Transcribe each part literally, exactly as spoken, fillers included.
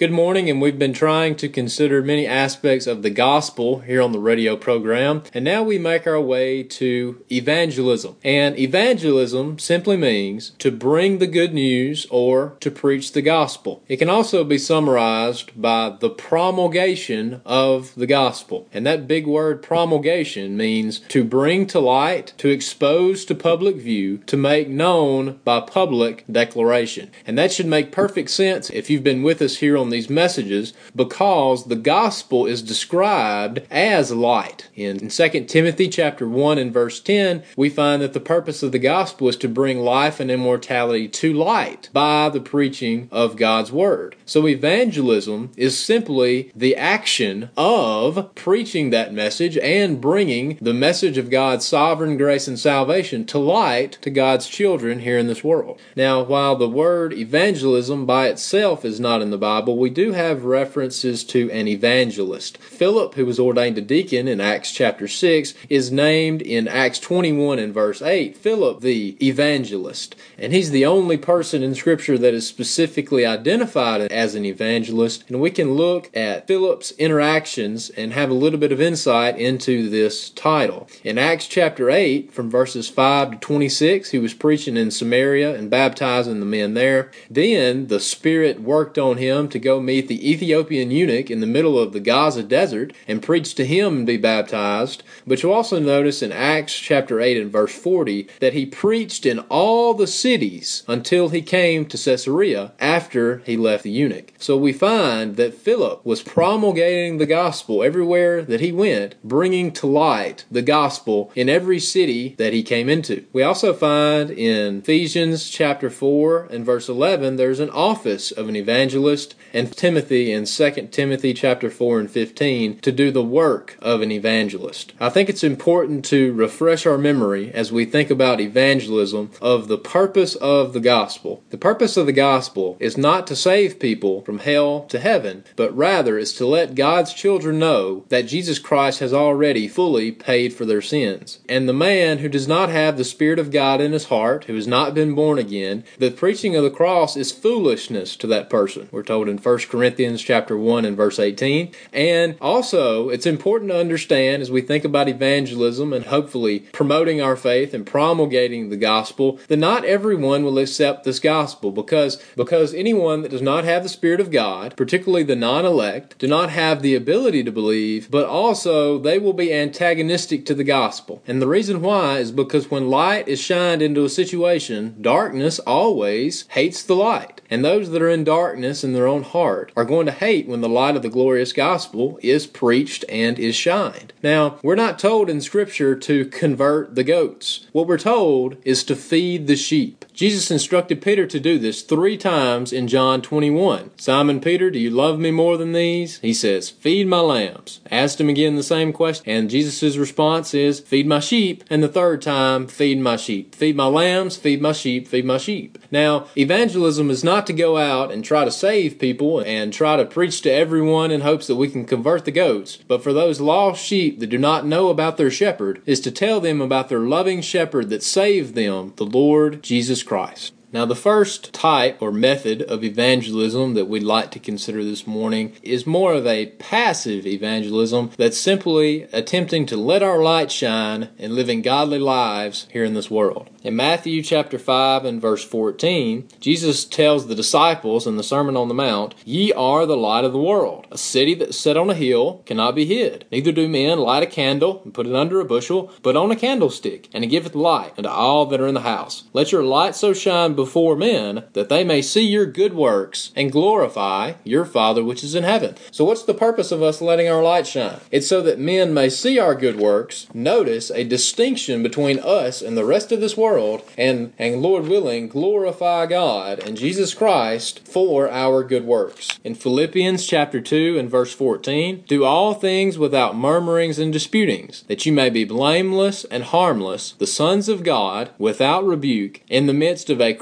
Good morning, and we've been trying to consider many aspects of the gospel here on the radio program, and now we make our way to evangelism. And evangelism simply means to bring the good news or to preach the gospel. It can also be summarized by the promulgation of the gospel. And that big word promulgation means to bring to light, to expose to public view, to make known by public declaration. And that should make perfect sense if you've been with us here on these messages, because the gospel is described as light. In Second Timothy chapter one and verse ten, we find that the purpose of the gospel is to bring life and immortality to light by the preaching of God's word. So evangelism is simply the action of preaching that message and bringing the message of God's sovereign grace and salvation to light to God's children here in this world. Now, while the word evangelism by itself is not in the Bible, we do have references to an evangelist. Philip, who was ordained a deacon in Acts chapter six, is named in Acts twenty-one and verse eight, Philip the evangelist. And he's the only person in Scripture that is specifically identified as an evangelist. And we can look at Philip's interactions and have a little bit of insight into this title. In Acts chapter eight, from verses five to twenty-six, he was preaching in Samaria and baptizing the men there. Then the Spirit worked on him to go meet the Ethiopian eunuch in the middle of the Gaza desert and preach to him and be baptized. But you also notice in Acts chapter eight and verse forty that he preached in all the cities until he came to Caesarea after he left the eunuch. So we find that Philip was promulgating the gospel everywhere that he went, bringing to light the gospel in every city that he came into. We also find in Ephesians chapter four and verse eleven there's an office of an evangelist, and Timothy in Second Timothy chapter four and fifteen to do the work of an evangelist. I think it's important to refresh our memory as we think about evangelism of the purpose of the gospel. The purpose of the gospel is not to save people from hell to heaven, but rather is to let God's children know that Jesus Christ has already fully paid for their sins. And the man who does not have the Spirit of God in his heart, who has not been born again, the preaching of the cross is foolishness to that person. We're told in First Corinthians chapter one and verse eighteen. And also, it's important to understand as we think about evangelism and hopefully promoting our faith and promulgating the gospel, that not everyone will accept this gospel, because, because anyone that does not have the Spirit of God, particularly the non-elect, do not have the ability to believe, but also they will be antagonistic to the gospel. And the reason why is because when light is shined into a situation, darkness always hates the light. And those that are in darkness in their own heart are going to hate when the light of the glorious gospel is preached and is shined. Now, we're not told in Scripture to convert the goats. What we're told is to feed the sheep. Jesus instructed Peter to do this three times in John twenty-one. Simon Peter, do you love me more than these? He says, feed my lambs. Asked him again the same question, and Jesus' response is, feed my sheep. And the third time, feed my sheep. Feed my lambs, feed my sheep, feed my sheep. Now, evangelism is not to go out and try to save people and try to preach to everyone in hopes that we can convert the goats. But for those lost sheep that do not know about their shepherd, is to tell them about their loving shepherd that saved them, the Lord Jesus Christ. Now, the first type or method of evangelism that we'd like to consider this morning is more of a passive evangelism that's simply attempting to let our light shine and living godly lives here in this world. In Matthew chapter five and verse fourteen, Jesus tells the disciples in the Sermon on the Mount, "Ye are the light of the world. A city that is set on a hill cannot be hid. Neither do men light a candle and put it under a bushel, but on a candlestick, and it giveth light unto all that are in the house. Let your light so shine before men that they may see your good works and glorify your Father which is in heaven." So what's the purpose of us letting our light shine? It's so that men may see our good works, notice a distinction between us and the rest of this world, and, and Lord willing, glorify God and Jesus Christ for our good works. In Philippians chapter two and verse fourteen, do all things without murmurings and disputings, that you may be blameless and harmless, the sons of God, without rebuke, in the midst of a crooked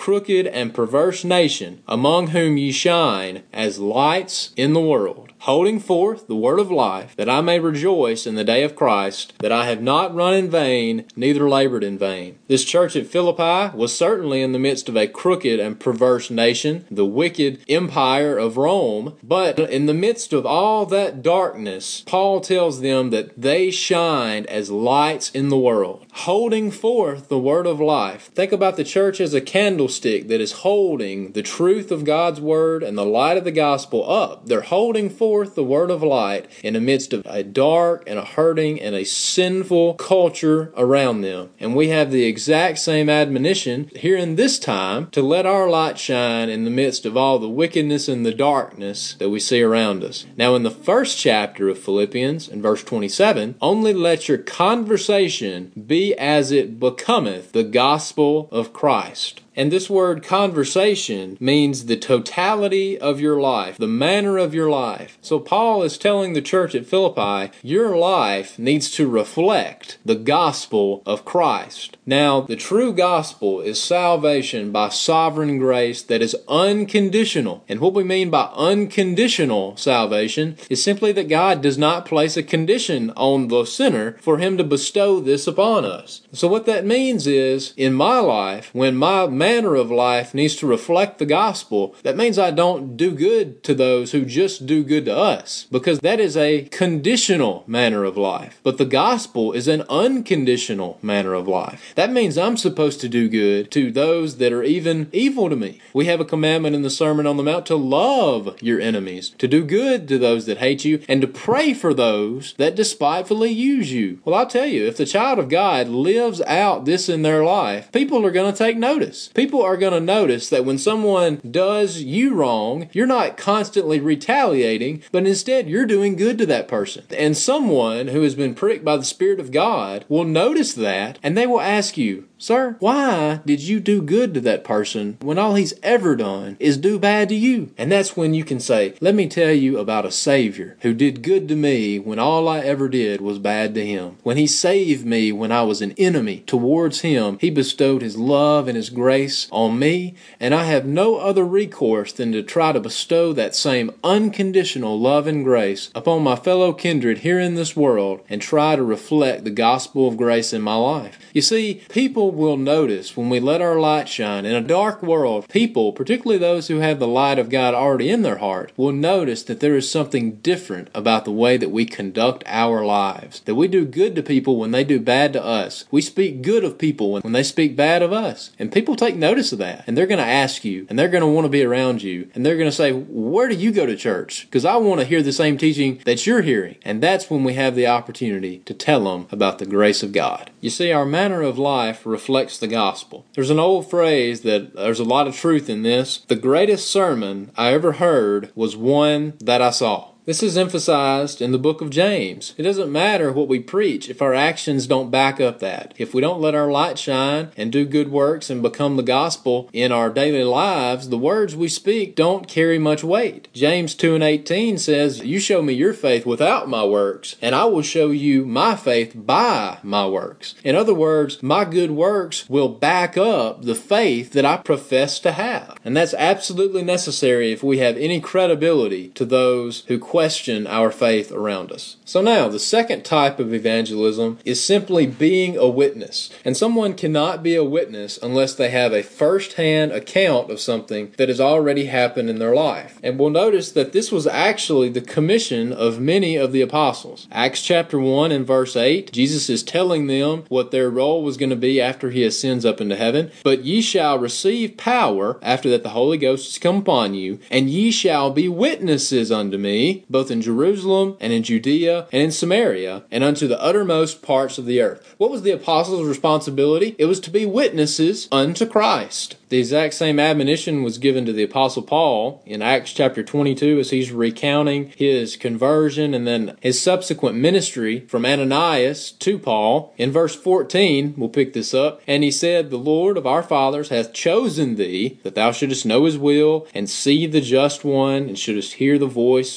crooked and perverse nation, among whom ye shine as lights in the world, holding forth the word of life, that I may rejoice in the day of Christ, that I have not run in vain, neither labored in vain. This church at Philippi was certainly in the midst of a crooked and perverse nation, the wicked empire of Rome, but in the midst of all that darkness, Paul tells them that they shined as lights in the world, holding forth the word of life. Think about the church as a candlestick that is holding the truth of God's word and the light of the gospel up. They're holding forth the word of light in the midst of a dark and a hurting and a sinful culture around them. And we have the exact same admonition here in this time to let our light shine in the midst of all the wickedness and the darkness that we see around us. Now, in the first chapter of Philippians, in verse twenty-seven, only let your conversation be as it becometh the gospel of Christ. And this word conversation means the totality of your life, the manner of your life. So Paul is telling the church at Philippi, your life needs to reflect the gospel of Christ. Now, the true gospel is salvation by sovereign grace that is unconditional. And what we mean by unconditional salvation is simply that God does not place a condition on the sinner for him to bestow this upon us. So what that means is, in my life, when my manner of life needs to reflect the gospel, that means I don't do good to those who just do good to us, because that is a conditional manner of life. But the gospel is an unconditional manner of life. That means I'm supposed to do good to those that are even evil to me. We have a commandment in the Sermon on the Mount to love your enemies, to do good to those that hate you, and to pray for those that despitefully use you. Well, I'll tell you, if the child of God lives out this in their life, people are going to take notice. People are going to notice that when someone does you wrong, you're not constantly retaliating, but instead you're doing good to that person. And someone who has been pricked by the Spirit of God will notice that, and they will ask you, sir, why did you do good to that person when all he's ever done is do bad to you? And that's when you can say, let me tell you about a Savior who did good to me when all I ever did was bad to him. When he saved me when I was an enemy towards him, he bestowed his love and his grace on me, and I have no other recourse than to try to bestow that same unconditional love and grace upon my fellow kindred here in this world and try to reflect the gospel of grace in my life. You see, people will notice when we let our light shine in a dark world. People, particularly those who have the light of God already in their heart, will notice that there is something different about the way that we conduct our lives. That we do good to people when they do bad to us. We speak good of people when they speak bad of us. And people take notice of that. And they're going to ask you, and they're going to want to be around you. And they're going to say, where do you go to church? Because I want to hear the same teaching that you're hearing. And that's when we have the opportunity to tell them about the grace of God. You see, our manner of life reflects the gospel. There's an old phrase that there's a lot of truth in this. The greatest sermon I ever heard was one that I saw. This is emphasized in the book of James. It doesn't matter what we preach if our actions don't back up that. If we don't let our light shine and do good works and become the gospel in our daily lives, the words we speak don't carry much weight. James two and eighteen says, you show me your faith without my works, and I will show you my faith by my works. In other words, my good works will back up the faith that I profess to have. And that's absolutely necessary if we have any credibility to those who question question our faith around us. So now, the second type of evangelism is simply being a witness. And someone cannot be a witness unless they have a first-hand account of something that has already happened in their life. And we'll notice that this was actually the commission of many of the apostles. Acts chapter one and verse eight, Jesus is telling them what their role was going to be after he ascends up into heaven. But ye shall receive power after that the Holy Ghost is come upon you, and ye shall be witnesses unto me, both in Jerusalem and in Judea and in Samaria, and unto the uttermost parts of the earth. What was the apostles' responsibility? It was to be witnesses unto Christ. The exact same admonition was given to the Apostle Paul in Acts chapter twenty-two as he's recounting his conversion and then his subsequent ministry from Ananias to Paul. In verse fourteen, we'll pick this up, and he said, the Lord of our fathers hath chosen thee, that thou shouldest know his will, and see the just one, and shouldest hear the voice of his mouth.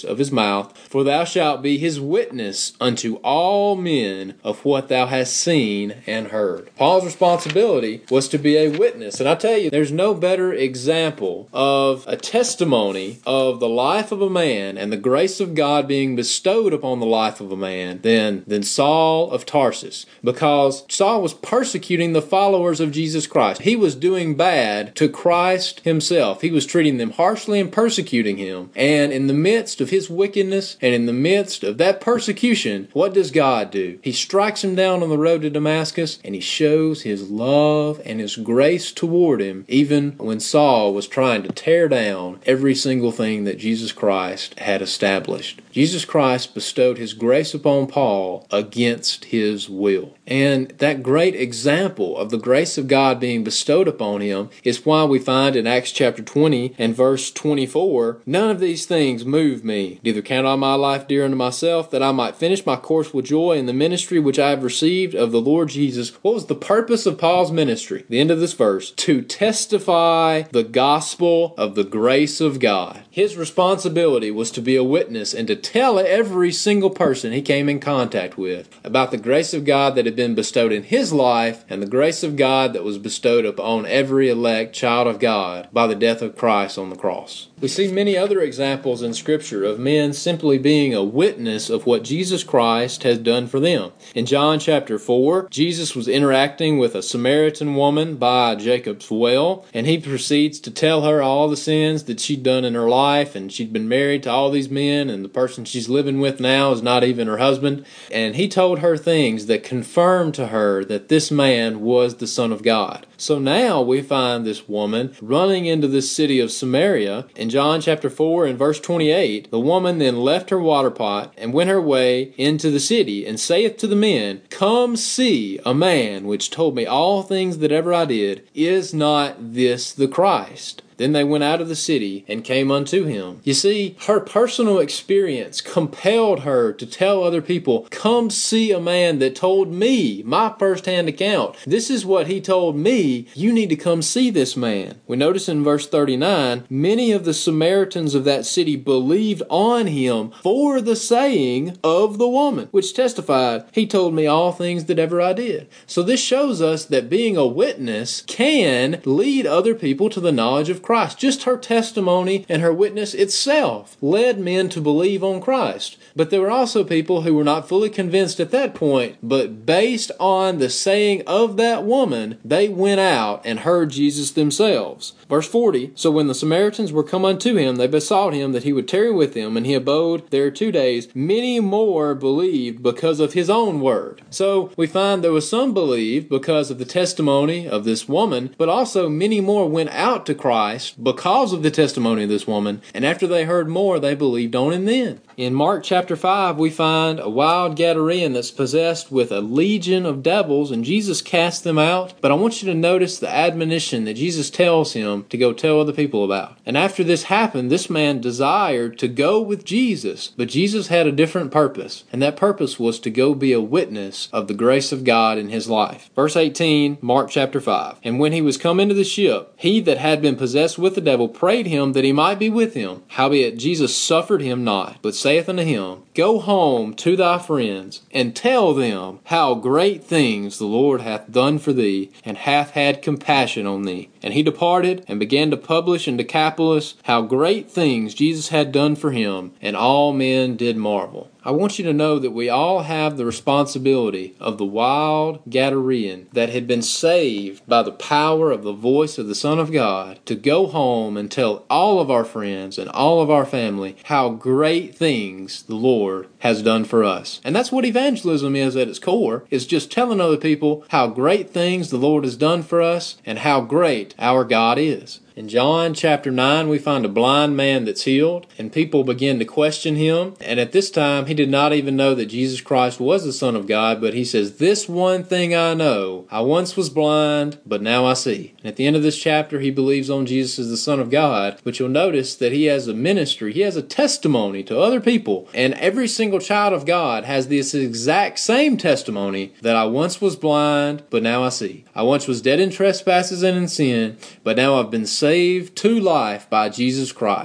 mouth, for thou shalt be his witness unto all men of what thou hast seen and heard. Paul's responsibility was to be a witness. And I tell you, there's no better example of a testimony of the life of a man and the grace of God being bestowed upon the life of a man than, than Saul of Tarsus. Because Saul was persecuting the followers of Jesus Christ. He was doing bad to Christ himself. He was treating them harshly and persecuting him. And in the midst of his wickedness and in the midst of that persecution, what does God do? He strikes him down on the road to Damascus, and he shows his love and his grace toward him, even when Saul was trying to tear down every single thing that Jesus Christ had established. Jesus Christ bestowed his grace upon Paul against his will. And that great example of the grace of God being bestowed upon him is why we find in Acts chapter twenty and verse twenty-four, none of these things move me, neither count I my life dear unto myself, that I might finish my course with joy in the ministry which I have received of the Lord Jesus. What was the purpose of Paul's ministry? The end of this verse, to testify the gospel of the grace of God. His responsibility was to be a witness and to tell every single person he came in contact with about the grace of God that had been bestowed in his life and the grace of God that was bestowed upon every elect child of God by the death of Christ on the cross. We see many other examples in Scripture of men simply being a witness of what Jesus Christ has done for them. In John chapter four, Jesus was interacting with a Samaritan woman by Jacob's well, and he proceeds to tell her all the sins that she'd done in her life, and she'd been married to all these men, and the person she's living with now is not even her husband. And he told her things that confirmed to her that this man was the Son of God. So now we find this woman running into this city of Samaria. In John chapter four and verse twenty-eight, the woman then left her water pot and went her way into the city, and saith to the men, Come see a man which told me all things that ever I did. Is not this the Christ? Then they went out of the city and came unto him. You see, her personal experience compelled her to tell other people, come see a man that told me, my first-hand account. This is what he told me. You need to come see this man. We notice in verse thirty-nine, many of the Samaritans of that city believed on him for the saying of the woman, which testified, he told me all things that ever I did. So this shows us that being a witness can lead other people to the knowledge of Christ. Just her testimony and her witness itself led men to believe on Christ. But there were also people who were not fully convinced at that point, but based on the saying of that woman, they went out and heard Jesus themselves. Verse forty, So when the Samaritans were come unto him, they besought him that he would tarry with them, and he abode there two days. Many more believed because of his own word. So we find there was some believed because of the testimony of this woman, but also many more went out to Christ because of the testimony of this woman, and after they heard more, they believed on him then. In Mark chapter five, we find a wild Gadarean that's possessed with a legion of devils, and Jesus cast them out. But I want you to notice the admonition that Jesus tells him to go tell other people about. And after this happened, this man desired to go with Jesus, but Jesus had a different purpose, and that purpose was to go be a witness of the grace of God in his life. Verse eighteen, Mark chapter five, And when he was come into the ship, he that had been possessed with the devil prayed him that he might be with him. Howbeit Jesus suffered him not, but saith unto him, Go home to thy friends, and tell them how great things the Lord hath done for thee, and hath had compassion on thee. And he departed, and began to publish in Decapolis how great things Jesus had done for him, and all men did marvel. I want you to know that we all have the responsibility of the wild Gadarean that had been saved by the power of the voice of the Son of God to go home and tell all of our friends and all of our family how great things the Lord has done for us. And that's what evangelism is at its core, is just telling other people how great things the Lord has done for us and how great our God is. In John chapter nine, we find a blind man that's healed, and people begin to question him. And at this time, he did not even know that Jesus Christ was the Son of God, but he says, This one thing I know, I once was blind, but now I see. And at the end of this chapter, he believes on Jesus as the Son of God, but you'll notice that he has a ministry, he has a testimony to other people. And every single child of God has this exact same testimony that I once was blind, but now I see. I once was dead in trespasses and in sin, but now I've been saved to life by Jesus Christ.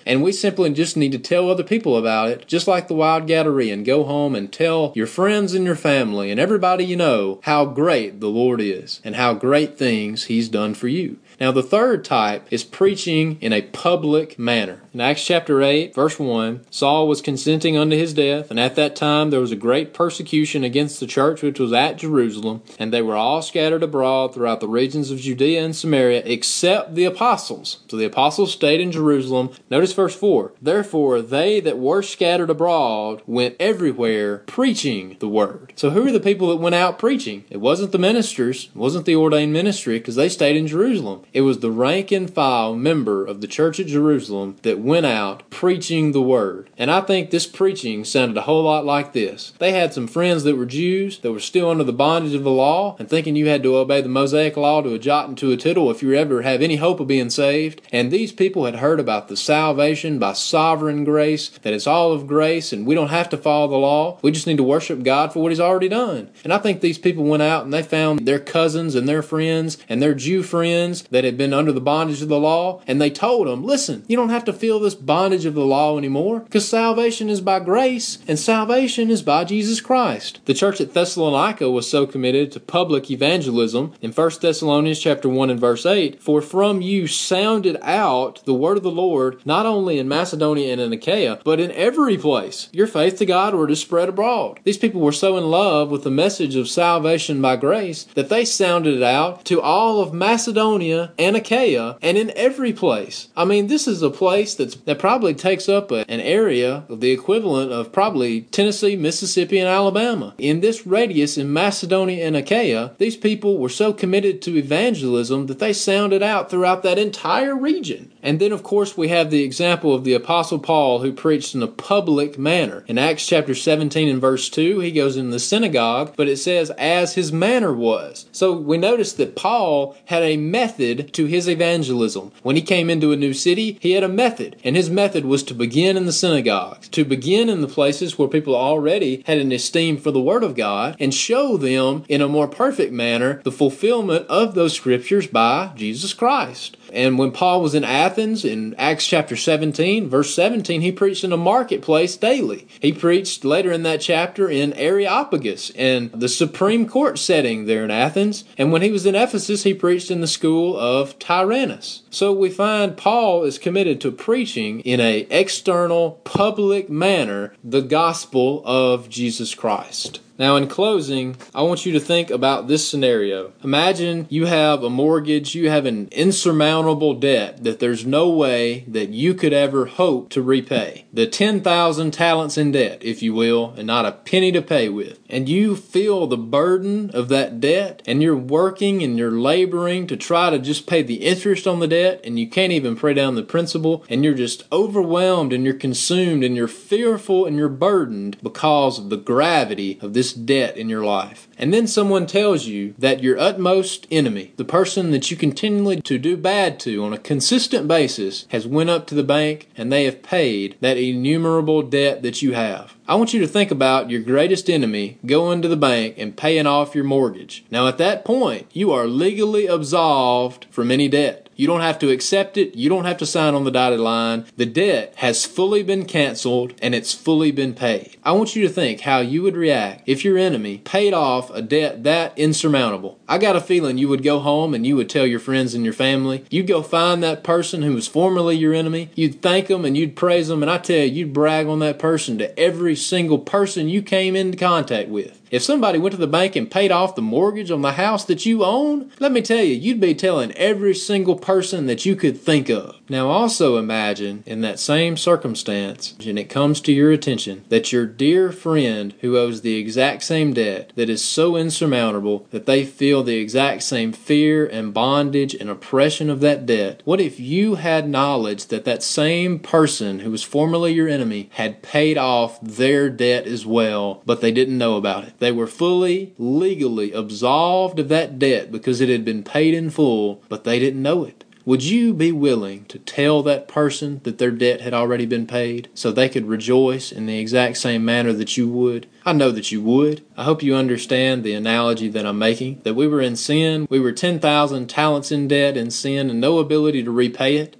and we simply just need to tell other people about it, just like the wild Gadarean. Go home and tell your friends and your family and everybody you know how great the Lord is and how great things He's done for you. Now, the third type is preaching in a public manner. In Acts chapter eight, verse one, Saul was consenting unto his death, and at that time there was a great persecution against the church which was at Jerusalem, and they were all scattered abroad throughout the regions of Judea and Samaria, except the apostles. So the apostles stayed in Jerusalem. Notice verse four. Therefore they that were scattered abroad went everywhere preaching the word. So who are the people that went out preaching? It wasn't the ministers, it wasn't the ordained ministry, because they stayed in Jerusalem. It was the rank and file member of the church at Jerusalem that went out preaching the word. And I think this preaching sounded a whole lot like this. They had some friends that were Jews that were still under the bondage of the law and thinking you had to obey the Mosaic law to a jot and to a tittle if you ever have any hope of being saved. And these people had heard about the salvation by sovereign grace, that it's all of grace and we don't have to follow the law. We just need to worship God for what He's already done. And I think these people went out and they found their cousins and their friends and their Jew friends that had been under the bondage of the law, and they told them, listen, you don't have to feel this bondage of the law anymore, because salvation is by grace, and salvation is by Jesus Christ. The church at Thessalonica was so committed to public evangelism in First Thessalonians chapter one and verse eight, for from you sounded out the word of the Lord, not only in Macedonia and in Achaia, but in every place. Your faith to God were to spread abroad. These people were so in love with the message of salvation by grace that they sounded it out to all of Macedonia and Achaia, and in every place. I mean, this is a place that's, that probably takes up a, an area of the equivalent of probably Tennessee, Mississippi, and Alabama. In this radius in Macedonia and Achaia, these people were so committed to evangelism that they sounded out throughout that entire region. And then, of course, we have the example of the Apostle Paul, who preached in a public manner. In Acts chapter seventeen and verse two, he goes in the synagogue, but it says, as his manner was. So we notice that Paul had a method to his evangelism. When he came into a new city, he had a method, and his method was to begin in the synagogues, to begin in the places where people already had an esteem for the Word of God, and show them in a more perfect manner the fulfillment of those scriptures by Jesus Christ. And when Paul was in Athens, in Acts chapter seventeen, verse seventeen, he preached in a marketplace daily. He preached later in that chapter in Areopagus, in the Supreme Court setting there in Athens. And when he was in Ephesus, he preached in the school of Tyrannus. So we find Paul is committed to preaching in an external, public manner the gospel of Jesus Christ. Now, in closing, I want you to think about this scenario. Imagine you have a mortgage, you have an insurmountable debt that there's no way that you could ever hope to repay. The ten thousand talents in debt, if you will, and not a penny to pay with. And you feel the burden of that debt, and you're working and you're laboring to try to just pay the interest on the debt, and you can't even pay down the principal, and you're just overwhelmed and you're consumed and you're fearful and you're burdened because of the gravity of this debt in your life. And then someone tells you that your utmost enemy, the person that you continually to do bad to on a consistent basis, has went up to the bank and they have paid that innumerable debt that you have. I want you to think about your greatest enemy going to the bank and paying off your mortgage. Now at that point, you are legally absolved from any debt. You don't have to accept it. You don't have to sign on the dotted line. The debt has fully been canceled and it's fully been paid. I want you to think how you would react if your enemy paid off a debt that insurmountable. I got a feeling you would go home and you would tell your friends and your family. You'd go find that person who was formerly your enemy. You'd thank them and you'd praise them. And I tell you, you'd brag on that person to every single person you came into contact with. If somebody went to the bank and paid off the mortgage on the house that you own, let me tell you, you'd be telling every single person that you could think of. Now also imagine in that same circumstance, and it comes to your attention, that your dear friend who owes the exact same debt that is so insurmountable that they feel the exact same fear and bondage and oppression of that debt. What if you had knowledge that that same person who was formerly your enemy had paid off their debt as well, but they didn't know about it? They were fully, legally absolved of that debt because it had been paid in full, but they didn't know it. Would you be willing to tell that person that their debt had already been paid so they could rejoice in the exact same manner that you would? I know that you would. I hope you understand the analogy that I'm making, that we were in sin, we were ten thousand talents in debt in sin and no ability to repay it.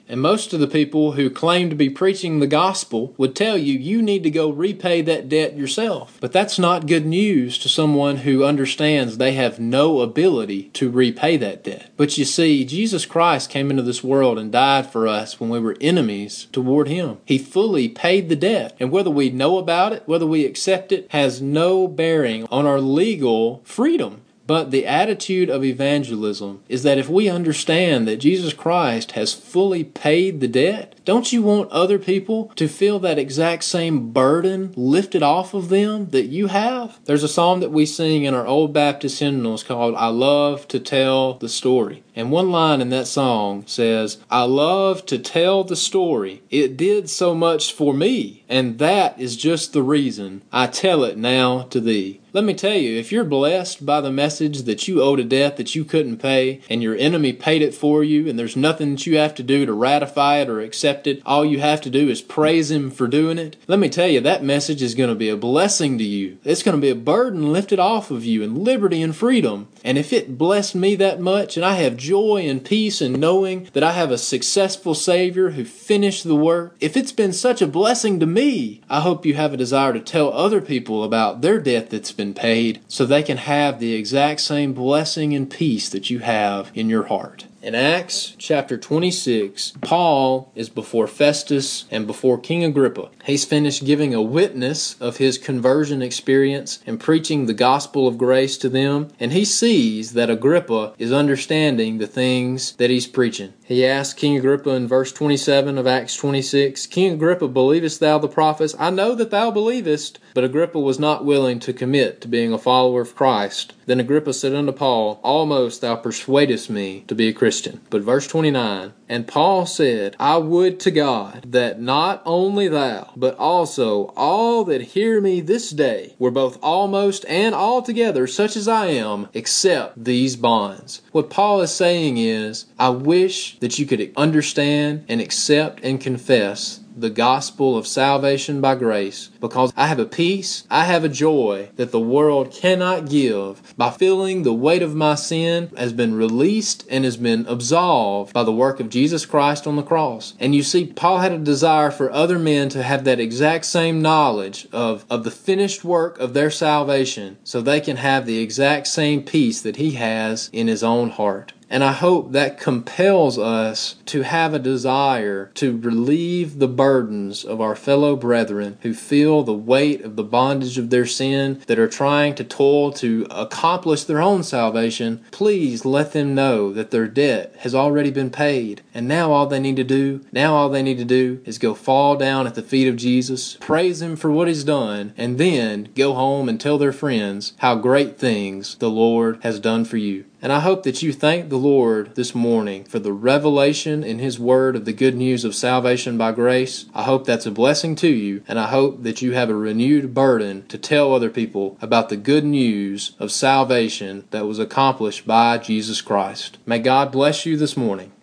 And most of the people who claim to be preaching the gospel would tell you you need to go repay that debt yourself. But that's not good news to someone who understands they have no ability to repay that debt. But you see, Jesus Christ came into this world and died for us when we were enemies toward Him. He fully paid the debt. And whether we know about it, whether we accept it, has no bearing on our legal freedom. But the attitude of evangelism is that if we understand that Jesus Christ has fully paid the debt, don't you want other people to feel that exact same burden lifted off of them that you have? There's a psalm that we sing in our old Baptist hymnals called I Love to Tell the Story. And one line in that song says, I love to tell the story. It did so much for me, and that is just the reason I tell it now to thee. Let me tell you, if you're blessed by the message that you owed a debt that you couldn't pay, and your enemy paid it for you, and there's nothing that you have to do to ratify it or accept it, all you have to do is praise Him for doing it, let me tell you, that message is going to be a blessing to you. It's going to be a burden lifted off of you, and liberty and freedom. And if it blessed me that much, and I have joy and peace in knowing that I have a successful Savior who finished the work, if it's been such a blessing to me, I hope you have a desire to tell other people about their debt that's been paid so they can have the exact same blessing and peace that you have in your heart. In Acts chapter twenty-six, Paul is before Festus and before King Agrippa. He's finished giving a witness of his conversion experience and preaching the gospel of grace to them, and he sees that Agrippa is understanding the things that he's preaching. He asked King Agrippa in verse twenty-seven of Acts twenty-six, King Agrippa, believest thou the prophets? I know that thou believest. But Agrippa was not willing to commit to being a follower of Christ. Then Agrippa said unto Paul, almost thou persuadest me to be a Christian. But verse twenty-nine, and Paul said, I would to God that not only thou, but also all that hear me this day were both almost and altogether such as I am, except these bonds. What Paul is saying is, I wish that you could understand and accept and confess the gospel of salvation by grace, because I have a peace, I have a joy that the world cannot give by feeling the weight of my sin has been released and has been absolved by the work of Jesus Christ on the cross. And you see, Paul had a desire for other men to have that exact same knowledge of, of the finished work of their salvation so they can have the exact same peace that he has in his own heart. And I hope that compels us to have a desire to relieve the burdens of our fellow brethren who feel the weight of the bondage of their sin, that are trying to toil to accomplish their own salvation. Please let them know that their debt has already been paid. And now all they need to do, now all they need to do is go fall down at the feet of Jesus, praise Him for what He's done, and then go home and tell their friends how great things the Lord has done for you. And I hope that you thank the Lord this morning for the revelation in His Word of the good news of salvation by grace. I hope that's a blessing to you, and I hope that you have a renewed burden to tell other people about the good news of salvation that was accomplished by Jesus Christ. May God bless you this morning.